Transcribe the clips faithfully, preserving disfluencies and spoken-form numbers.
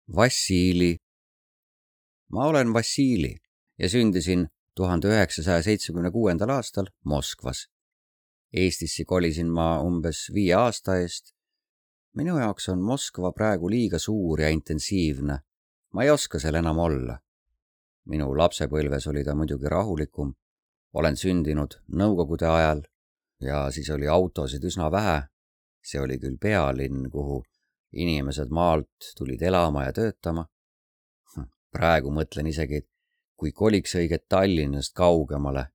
Vassili. Ma olen Vassili ja sündisin tuhande üheksasaja seitsmekümne kuuendal aastal Moskvas. Eestisse kolisin ma umbes viie aasta eest. Minu jaoks on Moskva praegu liiga suur ja intensiivne. Ma ei oska seal enam olla. Minu lapsepõlves oli ta muidugi rahulikum. Olen sündinud nõukogude ajal ja siis oli autosid üsna vähe. See oli küll pealinn, kuhu inimesed maalt tulid elama ja töötama. Praegu mõtlen isegi, kui koliks õiget Tallinnast kaugemale.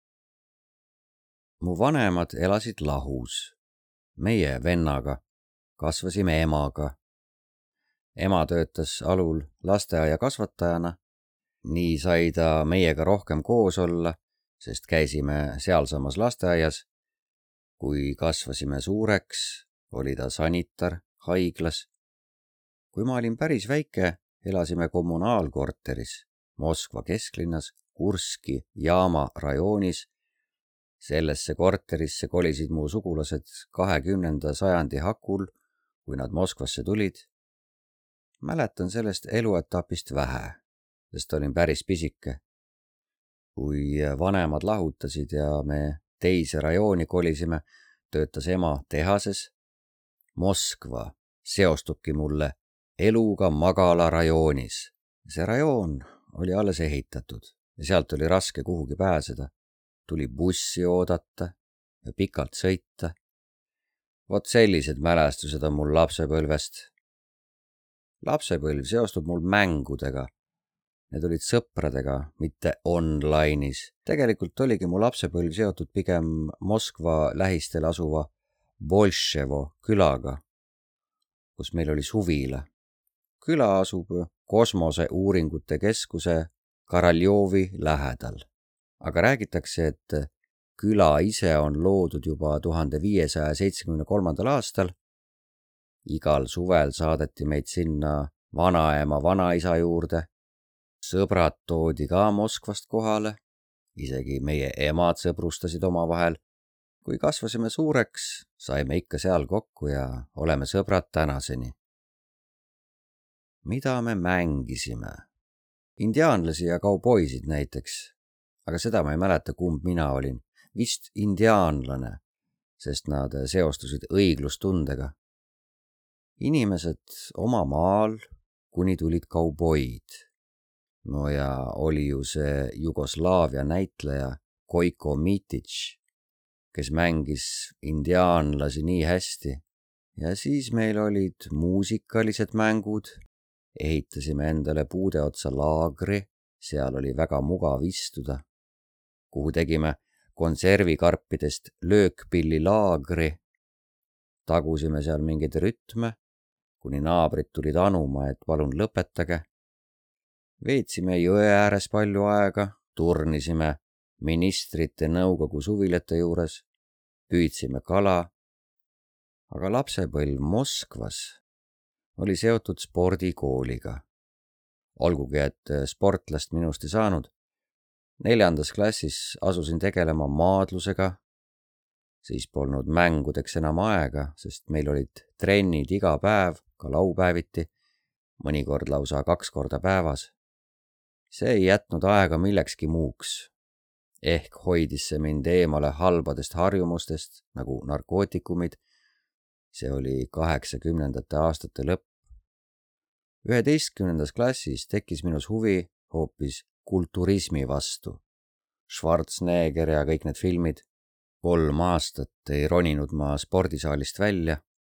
Mu vanemad elasid lahus. Meie vennaga kasvasime emaga. Ema töötas alul lasteaia kasvatajana. Nii sai ta meiega rohkem koos olla, sest käisime sealsamas lasteaias. Kui kasvasime suureks, oli ta sanitar haiglas. Kui ma olin päris väike, elasime kommunaalkorteris Moskva kesklinnas Kurski jaama rajoonis. Sellesse korterisse kolisid mu sugulased kahekümnenda sajandi hakul, kui nad Moskvasse tulid. Mäletan sellest eluetapist vähe, sest olin päris pisike. Kui vanemad lahutasid ja me teise rajooni kolisime, töötas ema tehases. Moskva seostubki mulle eluga magala rajoonis. See rajoon oli alles ehitatud ja sealt oli raske kuhugi pääseda. Tuli bussi oodata ja pikalt sõita. Vot sellised mälestused on mul lapsepõlvest. Lapsepõlv seostub mul mängudega. Need olid sõpradega, mitte online'is. Tegelikult oligi mu lapsepõlv seotud pigem Moskva lähistel asuva Bolševo külaga, kus meil oli suvila. Küla asub kosmoseuuringute keskuse Karaljovi lähedal. Aga räägitakse, et küla ise on loodud juba tuhande viiesaja seitsmekümne kolmandal aastal. Igal suvel saadeti meid sinna vanaema vanaisa juurde. Sõbrad toodi ka Moskvast kohale. Isegi meie emad sõbrustasid omavahel. Kui kasvasime suureks, saime ikka seal kokku ja oleme sõbrad tänaseni. Mida me mängisime? Indiaanlasi ja kauboisid näiteks. Aga seda ma ei mäleta, kumb mina olin. Vist indiaanlane, sest nad seostusid õiglustundega. Inimesed oma maal, kuni tulid kauboid. No ja oli ju see Jugoslaavia näitleja Koiko Mitic, kes mängis indiaanlasi nii hästi. Ja siis meil olid muusikalised mängud. Ehitasime endale puude otsa laagri, seal oli väga mugav istuda. Kuhu tegime konservikarpidest löökpilli laagri. Tagusime seal mingeid rütme, kuni naabrid tulid anuma, et palun lõpetage. Veetsime jõe ääres palju aega, turnisime ministrite nõukogu suvilete juures, püüdsime kala. Aga lapsepõlv Moskvas oli seotud spordikooliga. Olgugi, et sportlast minust ei saanud. Neljandas klassis asusin tegelema maadlusega, siis polnud mängudeks enam aega, sest meil olid trennid iga päev, ka laupäeviti, mõnikord lausa kaks korda päevas. See ei jätnud aega millekski muuks. Ehk hoidis see mind eemale halbadest harjumustest, nagu narkootikumid. See oli kaheksakümnendate aastate lõpp. üheteistkümnendas klassis tekkis minus huvi hoopis kulturismi vastu. Schwarzenegger ja kõik need filmid. Kolm aastat ei roninud ma spordisaalist välja.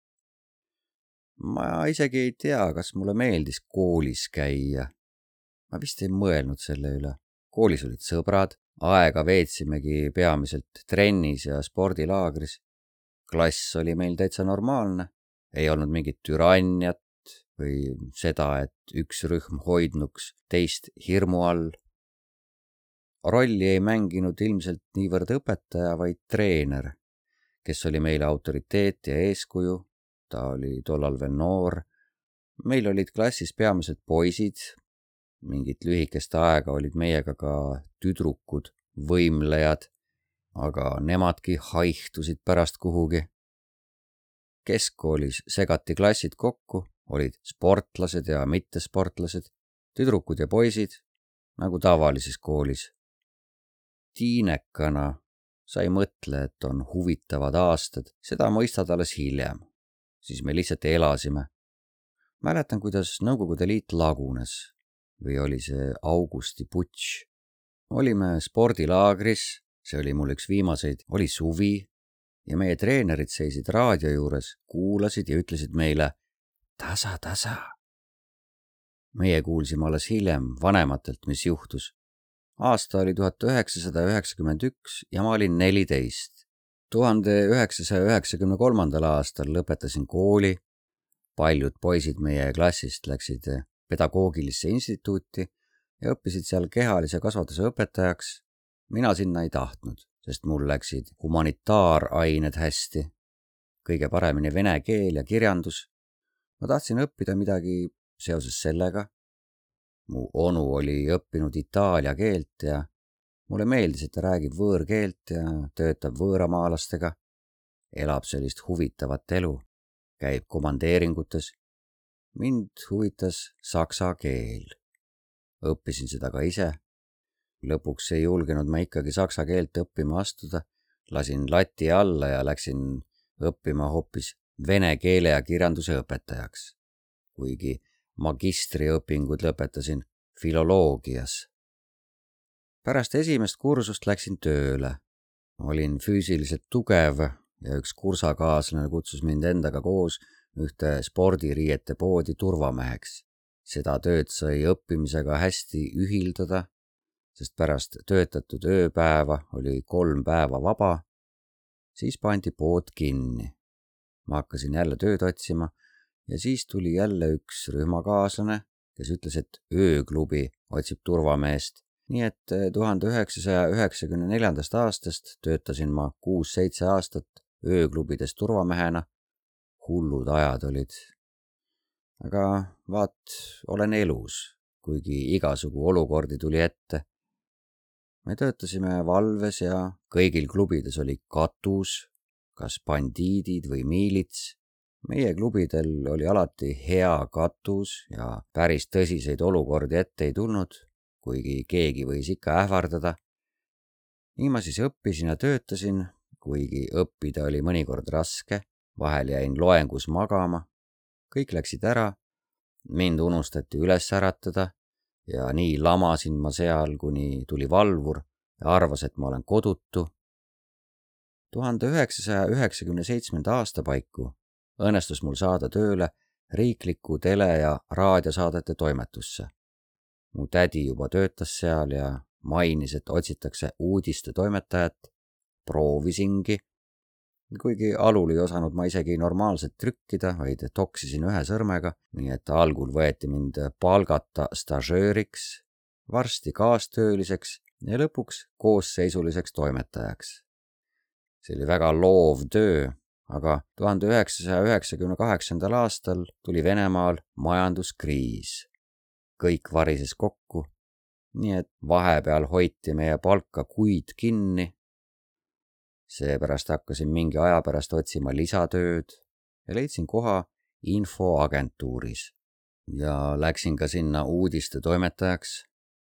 Ma isegi ei tea, kas mulle meeldis koolis käia. Ma vist ei mõelnud selle üle. Koolis olid sõbrad, aega veetsimegi peamiselt trennis ja spordilaagris. Klass oli meil täitsa normaalne. Ei olnud mingit türanniat või seda, et üks rühm hoidnuks teist hirmu all. Rolli ei mänginud ilmselt niivõrd õpetaja, vaid treener, kes oli meile autoriteet ja eeskuju. Ta oli tollal veel noor. Meil olid klassis peamiselt poisid. Mingit lühikest aega olid meiega ka tüdrukud, võimlejad, aga nemadki haihtusid pärast kuhugi. Keskkoolis segati klassid kokku, Olid sportlased ja mittesportlased, tüdrukud ja poisid, nagu tavalises koolis. Tiinekana sa ei mõtle, et on huvitavad aastad, seda mõistad alles hiljem. Siis me lihtsalt elasime. Mäletan, kuidas Nõukogude Liit lagunes või oli see Augusti putš. Olime spordilaagris, see oli mul üks viimaseid, oli suvi ja meie treenerid seisid raadio juures, kuulasid ja ütlesid meile tasa, tasa. Meie kuulsime alles hiljem vanematelt, mis juhtus. Aasta oli tuhat üheksasada üheksakümmend üks ja ma olin neliteist. tuhande üheksasaja üheksakümne kolmandal aastal lõpetasin kooli. Paljud poisid meie klassist läksid pedagoogilisse instituuti ja õppisid seal kehalise kasvatuse õpetajaks. Mina sinna ei tahtnud, sest mul läksid humanitaarained hästi. Kõige paremini vene keel ja kirjandus. Ma tahtsin õppida midagi seoses sellega. Mu onu oli õppinud itaalia keelt ja mulle meeldis, et ta räägib võõrkeelt ja töötab võõramaalastega. Elab sellist huvitavat elu, käib komandeeringutes. Mind huvitas saksa keel. Õppisin seda ka ise. Lõpuks ei julgenud ma ikkagi saksa keelt õppima astuda. Lasin lati alla ja läksin õppima hoopis vene keele ja kirjanduse õpetajaks. Kuigi magistriõpingud lõpetasin filoloogias. Pärast esimest kursust läksin tööle. Olin füüsiliselt tugev ja üks kursakaaslane kutsus mind endaga koos ühte spordiriiete poodi turvameheks. Seda tööd sai õppimisega hästi ühildada, sest pärast töötatud ööpäeva oli kolm päeva vaba. Siis pandi pood kinni. Ma hakkasin jälle tööd otsima ja siis tuli jälle üks rühmakaaslane, kes ütles, et ööklubi otsib turvameest. Nii et tuhande üheksasaja üheksakümne neljandast aastast töötasin ma kuus-seitse aastat ööklubides turvamehena. Hullud ajad olid. Aga vaat, olen elus, kuigi igasugu olukordi tuli ette. Me töötasime valves ja kõigil klubides oli katus, kas bandiidid või miilits. Meie klubidel oli alati hea katus ja päris tõsiseid olukordi ette ei tulnud, kuigi keegi võis ikka ähvardada. Nii ma siis õppisin ja töötasin, kuigi õppida oli mõnikord raske, vahel jäin loengus magama. Kõik läksid ära, mind unustati üles äratada ja nii lamasin ma seal, kuni tuli valvur ja arvas, et ma olen kodutu. tuhande üheksasaja üheksakümne seitsmenda aasta paiku õnnestus mul saada tööle riikliku tele- ja raadiosaadete toimetusse. Mu tädi juba töötas seal ja mainis, et otsitakse uudiste toimetajat. Proovisingi, kuigi alul ei osanud ma isegi normaalselt trükkida, vaid toksisin ühe sõrmega, nii et algul võeti mind palgata stažööriks, varsti kaastööliseks ja lõpuks koosseisuliseks toimetajaks. See oli väga loov töö, aga tuhande üheksasaja üheksakümne kaheksandal aastal tuli Venemaal majanduskriis. Kõik varises kokku, nii et vahepeal hoiti meie palka kuid kinni. Seepärast hakkasin mingi aja pärast otsima lisatööd ja leidsin koha infoagentuuris ja läksin ka sinna uudiste toimetajaks.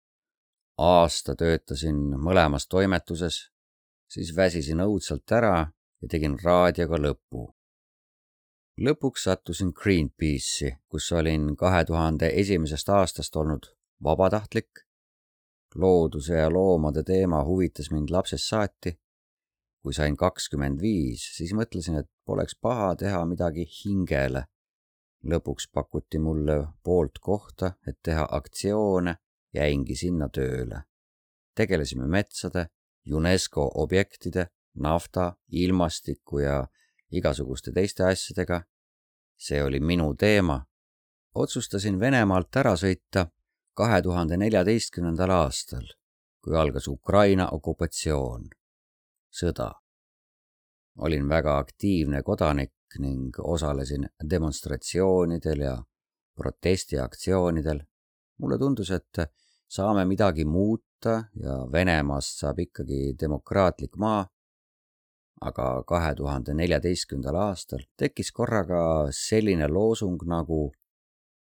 Aasta töötasin mõlemas toimetuses, siis väsisin õudselt ära ja tegin raadioga lõpu. Lõpuks sattusin Greenpeace'i, kus olin kahe tuhande esimesest aastast olnud vabatahtlik. Looduse ja loomade teema huvitas mind lapsest saati. Kui sain kakskümmend viis, siis mõtlesin, et poleks paha teha midagi hingele. Lõpuks pakuti mulle poolt kohta, et teha aktsioone, jäingi sinna tööle. Tegelesime metsade, UNESCO objektide, nafta, ilmastiku ja igasuguste teiste asjadega. See oli minu teema. Otsustasin Venemaalt ära sõita kahe tuhande neljateistkümnendal aastal, kui algas Ukraina okupatsioon. Sõda. Olin väga aktiivne kodanik ning osalesin demonstratsioonidel ja protestiaktsioonidel. Mulle tundus, et saame midagi muuta ja Venemaast saab ikkagi demokraatlik maa. Aga kahe tuhande neljateistkümnendal aastal tekkis korraga selline loosung nagu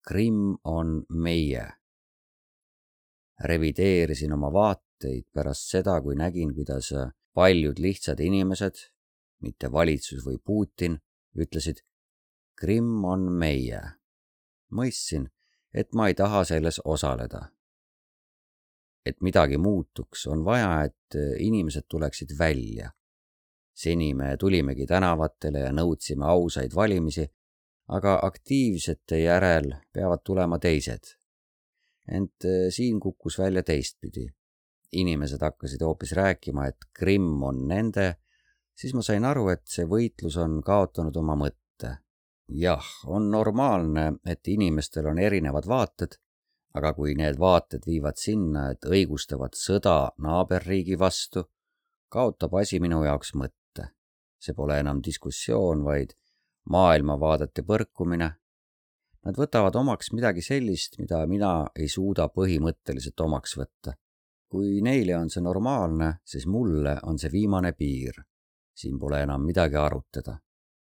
Krimm on meie. Revideerisin oma vaateid pärast seda, kui nägin, kuidas paljud lihtsad inimesed, mitte valitsus või Putin, ütlesid, Krimm on meie. Mõistsin, et ma ei taha selles osaleda. Et midagi muutuks, on vaja, et inimesed tuleksid välja. Seni me tulimegi tänavatele ja nõudsime ausaid valimisi, aga aktiivsete järel peavad tulema teised. Ent siin kukkus välja teistpidi. Inimesed hakkasid hoopis rääkima, et Krimm on nende, siis ma sain aru, et see võitlus on kaotanud oma mõtte. Jah, on normaalne, et inimestel on erinevad vaated, aga kui need vaated viivad sinna, et õigustavad sõda naaberriigi vastu, kaotab asi minu jaoks mõtte. See pole enam diskussioon, vaid maailmavaadete põrkumine. Nad võtavad omaks midagi sellist, mida mina ei suuda põhimõtteliselt omaks võtta. Kui neile on see normaalne, siis mulle on see viimane piir. Siin pole enam midagi arutada.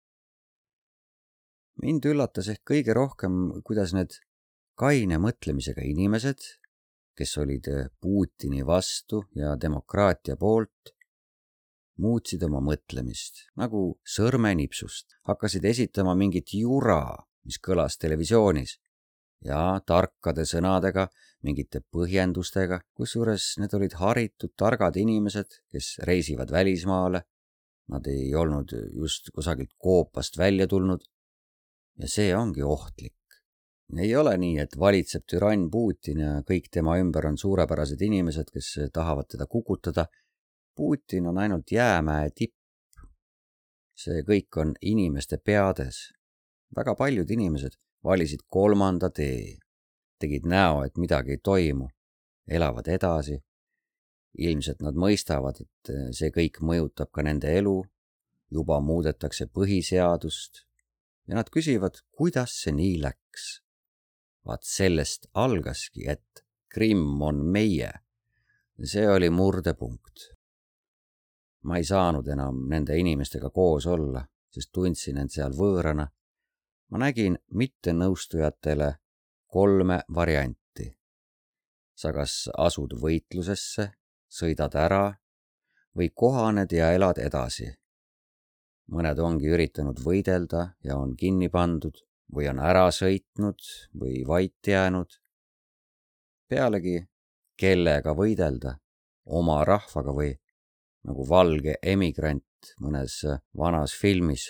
Mind üllatas ehk kõige rohkem, kuidas need kaine mõtlemisega inimesed, kes olid Putini vastu ja demokraatia poolt, muutsid oma mõtlemist, nagu sõrmenipsust, hakkasid esitama mingit jura, mis kõlas televisioonis, ja tarkade sõnadega, mingite põhjendustega, kusjuures need olid haritud targad inimesed, kes reisivad välismaale, nad ei olnud just kusagilt koopast välja tulnud, ja see ongi ohtlik. Ei ole nii, et valitseb türann Putin ja kõik tema ümber on suurepärased inimesed, kes tahavad teda kukutada. Putin on ainult jäämäe tipp. See kõik on inimeste peades. Väga paljud inimesed valisid kolmanda tee, tegid näo, et midagi ei toimu, elavad edasi. Ilmselt nad mõistavad, et see kõik mõjutab ka nende elu, juba muudetakse põhiseadust ja nad küsivad, kuidas see nii läks. Vaat sellest algaski, et Krimm on meie. See oli murdepunkt. Ma ei saanud enam nende inimestega koos olla, sest tundsin end seal võõrana. Ma nägin mittenõustujatele kolme varianti. Sa kas asud võitlusesse, sõidad ära või kohaned ja elad edasi. Mõned ongi üritanud võidelda ja on kinni pandud või on ära sõitnud või vait jäänud. Pealegi, kellega võidelda, oma rahvaga või nagu valge emigrant mõnes vanas filmis.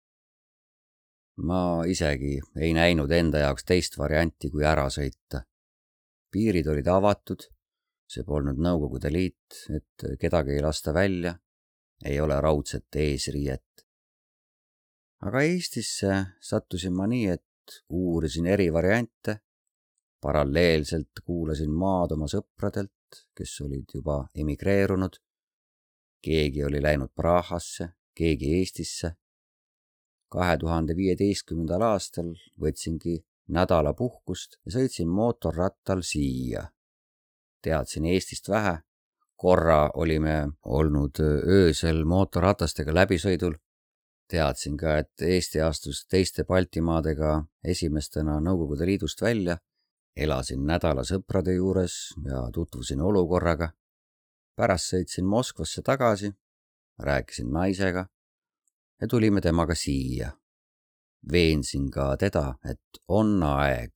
Ma isegi ei näinud enda jaoks teist varianti kui ära sõita. Piirid olid avatud, see polnud Nõukogude Liit, et kedagi ei lasta välja, ei ole raudset eesriiet. Aga Eestisse sattusin ma nii, et uurisin eri variante, paralleelselt kuulasin maad oma sõpradelt, kes olid juba emigreerunud. Keegi oli läinud Prahasse, keegi Eestisse. kahe tuhande viieteistkümnendal aastal võtsingi nädala puhkust ja sõitsin mootorrattal siia. Teadsin Eestist vähe. Korra olime olnud öösel mootorratastega läbisõidul. Teadsin ka, et Eesti astus teiste Baltimaadega esimestena Nõukogude Liidust välja. Elasin nädala sõprade juures ja tutvusin olukorraga. Pärast sõitsin Moskvasse tagasi, rääkisin naisega ja tulime temaga siia. Veensin ka teda, et on aeg.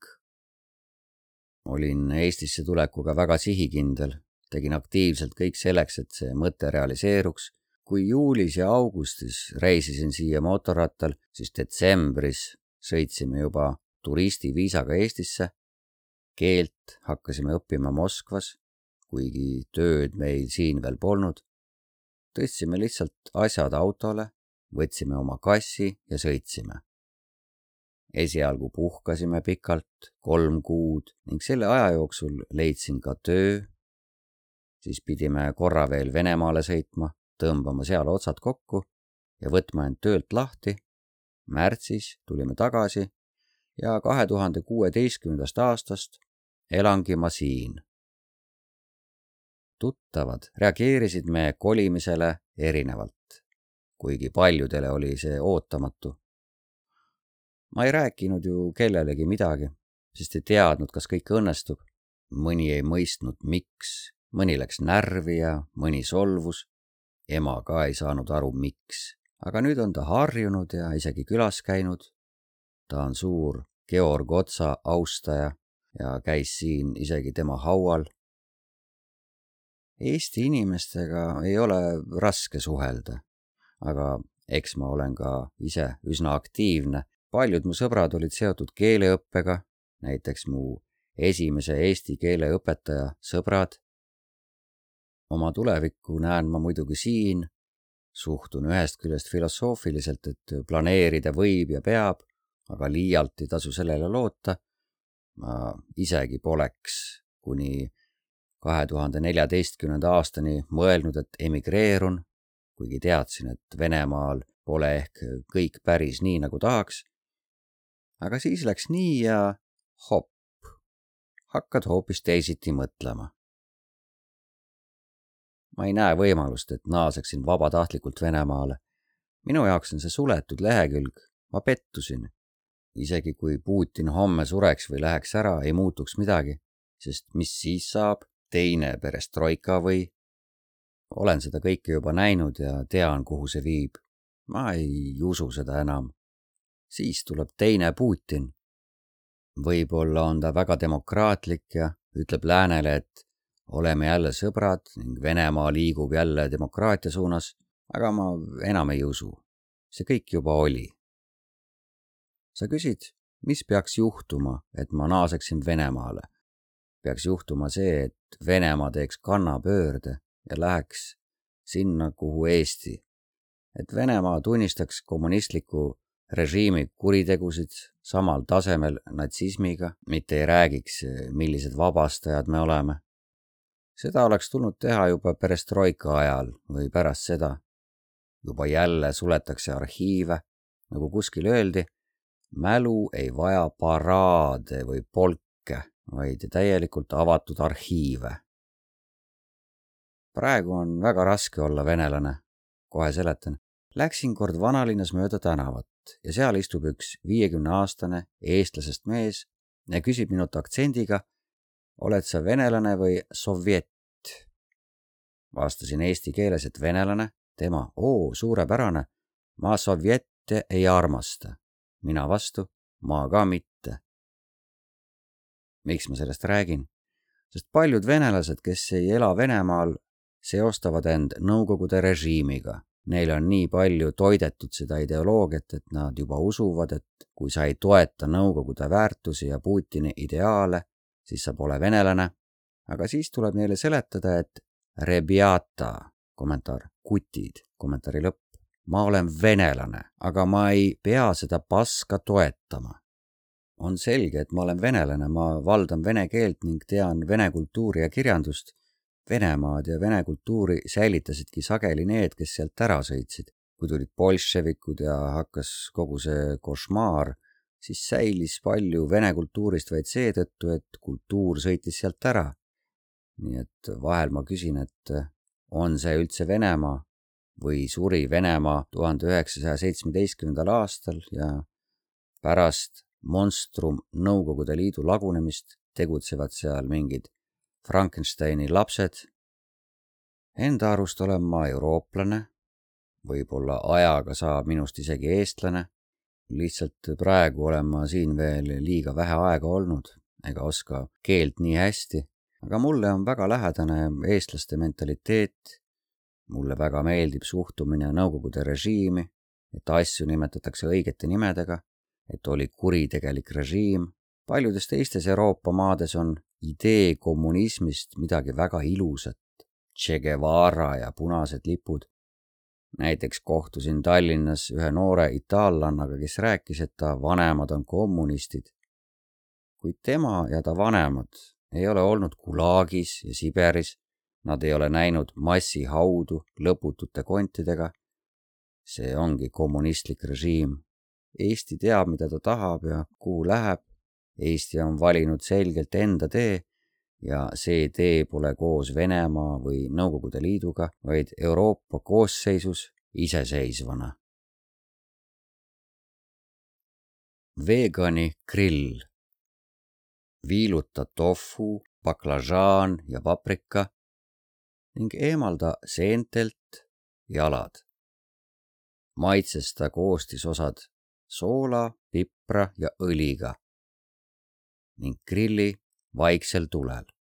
Olin Eestisse tulekuga väga sihikindel, tegin aktiivselt kõik selleks, et see mõte realiseeruks. Kui juulis ja augustis reisisin siia mootorrattal, siis detsembris sõitsime juba turistiviisaga Eestisse. Keelt hakkasime õppima Moskvas, kuigi tööd meil siin veel polnud. Tõstsime lihtsalt asjad autole, võtsime oma kassi ja sõitsime. Esialgu puhkasime pikalt, kolm kuud ning selle aja jooksul leidsin ka töö. Siis pidime korra veel Venemaale sõitma, tõmbama seal otsad kokku ja võtma end töölt lahti. Märtsis tulime tagasi ja kahe tuhande kuueteistkümnendast aastast elangi ma siin. Tuttavad reageerisid me kolimisele erinevalt, kuigi paljudele oli see ootamatu. Ma ei rääkinud ju kellelegi midagi, sest ei teadnud, kas kõik õnnestub. Mõni ei mõistnud, miks, mõni läks närvi ja mõni solvus. Ema ka ei saanud aru, miks, aga nüüd on ta harjunud ja isegi külas käinud. Ta on suur Georg Otsa austaja ja käis siin isegi tema haual. Eesti inimestega ei ole raske suhelda, aga eks ma olen ka ise üsna aktiivne. Paljud mu sõbrad olid seotud keeleõppega, näiteks mu esimese eesti keele õpetaja sõbrad. Oma tulevikku näen ma muidugi siin, suhtun ühest küljest filosoofiliselt, et planeerida võib ja peab, aga liialt ei tasu sellele loota. Ma isegi poleks kuni kahe tuhande neljateistkümnenda aastani mõelnud, et emigreerun, kuigi teadsin, et Venemaal pole ehk kõik päris nii, nagu tahaks. Aga siis läks nii ja hopp, hakkad hoopis teisiti mõtlema. Ma ei näe võimalust, et naaseksin vabatahtlikult Venemaale. Minu jaoks on see suletud lehekülg. Ma pettusin. Isegi kui Putin homme sureks või läheks ära, ei muutuks midagi, sest mis siis saab? Teine perestroika või? Olen seda kõike juba näinud ja tean, kuhu see viib. Ma ei usu seda enam. Siis tuleb teine Putin. Võib-olla on ta väga demokraatlik ja ütleb läänele, et oleme jälle sõbrad ning Venemaa liigub jälle demokraatia suunas, aga ma enam ei usu. See kõik juba oli. Sa küsid, mis peaks juhtuma, et ma naaseksin Venemaale? Peaks juhtuma see, et Venemaa teeks kannapöörde ja läheks sinna, kuhu Eesti. Et Venemaa tunnistaks kommunistliku režiimi kuritegusid samal tasemel natsismiga, mitte ei räägiks, millised vabastajad me oleme. Seda oleks tulnud teha juba perestroika ajal või pärast seda. Juba jälle suletakse arhiive, nagu kuskil öeldi, mälu ei vaja paraade või polke, vaid täielikult avatud arhiive. Praegu on väga raske olla venelane. Kohe seletan. Läksin kord vanalinnas mööda tänavat ja seal istub üks viiekümne aastane eestlasest mees ja küsib minult aktsendiga, oled sa venelane või sovjet? Vastasin eesti keeles, et venelane. Tema, oo, suurepärane. Ma sovjette ei armasta. Mina vastu, ma ka mitte. Miks ma sellest räägin? Sest paljud venelased, kes ei ela Venemaal, seostavad end Nõukogude režiimiga. Neil on nii palju toidetud seda ideoloogiat, et nad juba usuvad, et kui sa ei toeta Nõukogude väärtusi ja Putini ideaale, siis sa pole venelane. Aga siis tuleb neile seletada, et rebiata, kommentaar, kutid, kommentaari lõpp. Ma olen venelane, aga ma ei pea seda paska toetama. On selge, et ma olen venelane, ma valdan vene keelt ning tean vene kultuuri ja kirjandust. Venemaad ja vene kultuuri säilitasidki sageli need, kes sealt ära sõitsid. Kui tulid bolševikud ja hakkas kogu see košmaar, siis säilis palju vene kultuurist vaid seetõttu, et kultuur sõitis sealt ära. Nii et vahel ma küsin, et on see üldse Venemaa või suri Venemaa tuhande üheksasaja seitsmeteistkümnendal aastal ja pärast monstrum Nõukogude Liidu lagunemist tegutsevad seal mingid Frankensteini lapsed. Enda arust olen ma eurooplane, võib-olla ajaga saab minust isegi eestlane. Lihtsalt praegu olen ma siin veel liiga vähe aega olnud, ega oska keelt nii hästi, aga mulle on väga lähedane eestlaste mentaliteet. Mulle väga meeldib suhtumine Nõukogude režiimi, et asju nimetatakse õigete nimedega, et oli kuritegelik režiim. Paljudes teistes Euroopa maades on idee kommunismist midagi väga ilusat, Che Guevara ja punased lipud. Näiteks kohtusin Tallinnas ühe noore itaallannaga, kes rääkis, et ta vanemad on kommunistid. Kuid tema ja ta vanemad ei ole olnud Gulagis ja Siberis, nad ei ole näinud massihaudu lõputute kontidega. See ongi kommunistlik režiim. Eesti teab, mida ta tahab ja kuhu läheb. Eesti on valinud selgelt enda tee ja see tee pole koos Venemaa või Nõukogude Liiduga, vaid Euroopa koosseisus iseseisvana. Veegani grill. viiluta tofu, baklažaan ja paprika ning eemalda seentelt jalad. Maitsesta koostisosad soola, pipra ja õliga ning grilli vaiksel tulel.